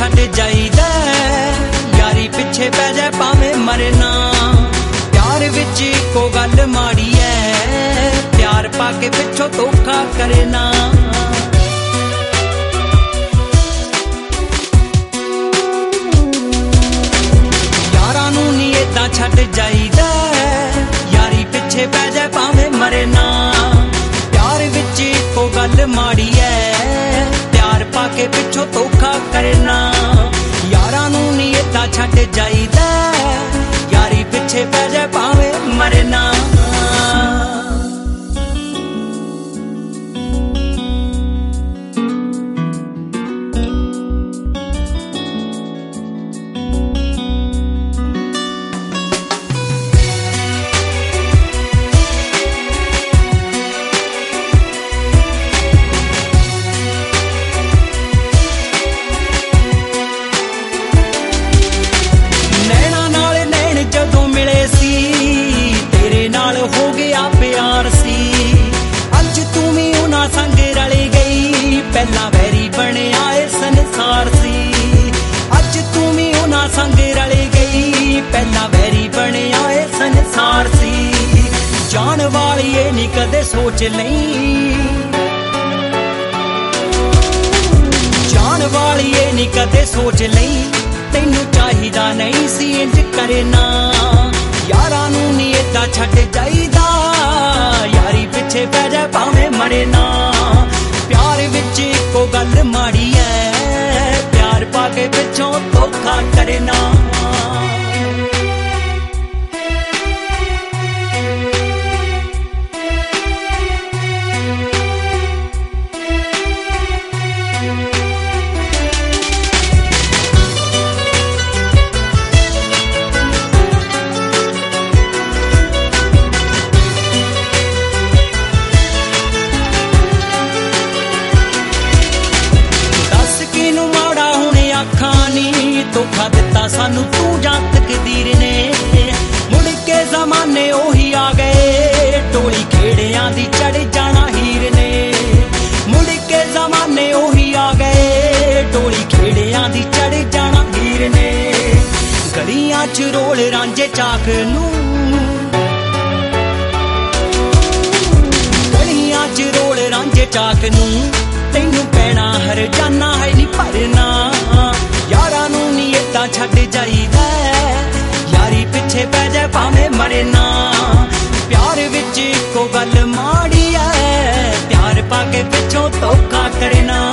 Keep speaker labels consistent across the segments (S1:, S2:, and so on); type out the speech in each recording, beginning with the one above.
S1: छड्ड जाईदा यारी पिछे पै जाए भावें मरे ना प्यार विच इक्को गल माड़ी है प्यार पाके पिछों धोखा करे ना यारां नूं नी इदां छड्ड जाईदा यारी पिछे पै जाए भावें मरे ना प्यार विच इक्को गल माड़ी है प्यार पाके पिछों धोखा करे ना यारां नूं नी इदां छड्ड जाईदा यारी पिछे पै जाए भावें मरे ना पहला वैरी बनिया संसार सी अज तू भी उन्हां संग रल गई पहला वैरी बनिया संसार सी जान वाली ये नी कदे सोच लई जान वाली ये नी कदे सोच लई तैनू चाहिदा नहीं सी इंज करे ना यारां नूं नी इदां छड्ड जाईदा यारी पिछे पै जाए भावें मरे ना प्यार विच इक्को गल माड़ी है प्यार पाके पिछों धोखा करे ना धोखा दिता सानू तू जां तकदीर ने मुड़ के जमाने ओही आ गए टोली खेड़ियां दी चढ़ जाना हीर ने मुड़ के जमाने ओही आ गए टोली खेड़ियां दी चढ़ जाना हीर ने गलियां च रोल रांझे चाक नू गलियां च रोल रांझे चाक नू तैनू पैना हर जाना है नी भरना यारां नूं नी इदां छड्ड जाईदा यारी पिछे पै जाए भावें मरे ना प्यार विच इक्को गल माड़ी है प्यार पाके पिछों धोखा करे ना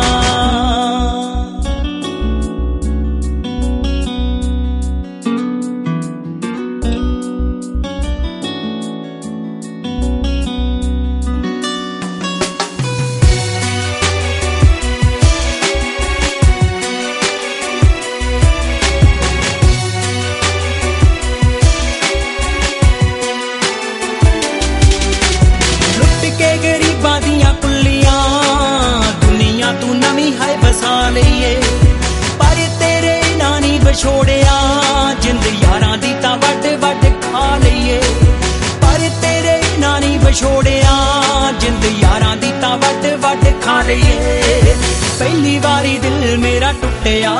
S1: पर तेरे नानी बछोड़िया जिंद यारां दी तां वड वड खा लईए पर तेरे नानी बछोड़िया जिंद यारां दी तां वड वड खा लईए पहली बारी दिल मेरा टुटिया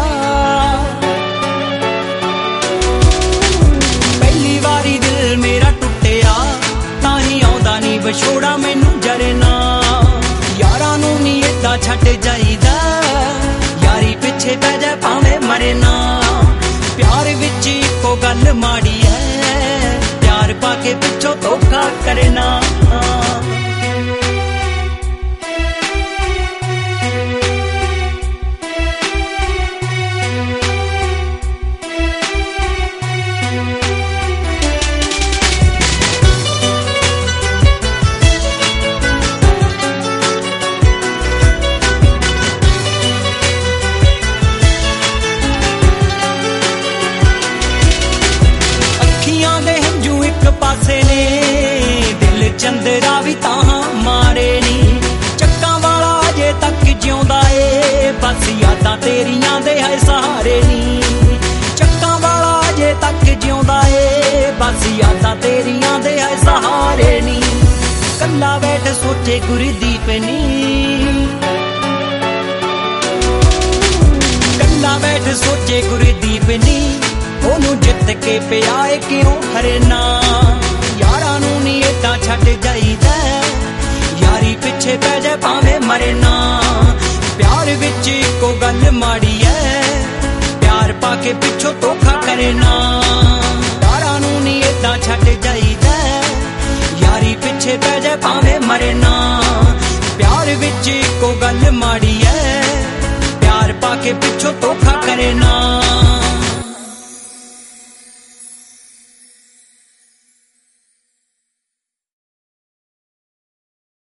S1: पहली बारी दिल मेरा टुटिया तां ही आउंदा नी बछोड़ा मैनू जरे ना यारां नूं नी इदां छड्ड जाईदा यारी पिछे पै जाए भावें मरे ना प्यार विच इक्को गल माड़ी है प्यार पाके पिछों धोखा करे ना पासे ने दिल चंदरा भी तां मारे नी चक्कां वाला अजे तक जिउंदा ए बस यादां तेरियां दे है सहारे नी चक्कां वाला अजे तक जिउंदा ए बस यादां तेरियां दे है सहारे नी कल्ला बैठ सोचे गुरदीप नी कल्ला ਸੋਚੇ ਗੁਰਦੀਪ ਨੀ ਉਹਨੂੰ ਜਿੱਤ ਕੇ ਪਿਆ ਏ ਕਿਉਂ ਹਰਨਾ। ਯਾਰਾਂ ਨੂੰ ਨੀ ਏਦਾਂ ਛੱਡ ਜਾਈਦਾ, ਯਾਰੀ ਪਿੱਛੇ ਪੈ ਜਾ ਭਾਵੇਂ ਮਰਨਾ। ਪਿਆਰ ਵਿੱਚ ਇੱਕੋ ਗੱਲ ਮਾੜੀ ਐ, ਪਿਆਰ ਪਾ ਕੇ ਪਿੱਛੋਂ ਧੋਖਾ ਕਰਨਾ। ਯਾਰਾਂ ਨੂੰ ਨੀ ਏਦਾਂ ਛੱਡ ਜਾਈਦਾ, ਯਾਰੀ ਪਿੱਛੇ ਪੈ ਜਾ ਭਾਵੇਂ ਮਰਨਾ। ਪਿਆਰ ਵਿੱਚ ਇੱਕੋ ਗੱਲ ਮਾੜੀ ਐ, ਪਿਆਰ ਪਾ ਕੇ ਪਿੱਛੋਂ ਧੋਖਾ ਕਰਨਾ।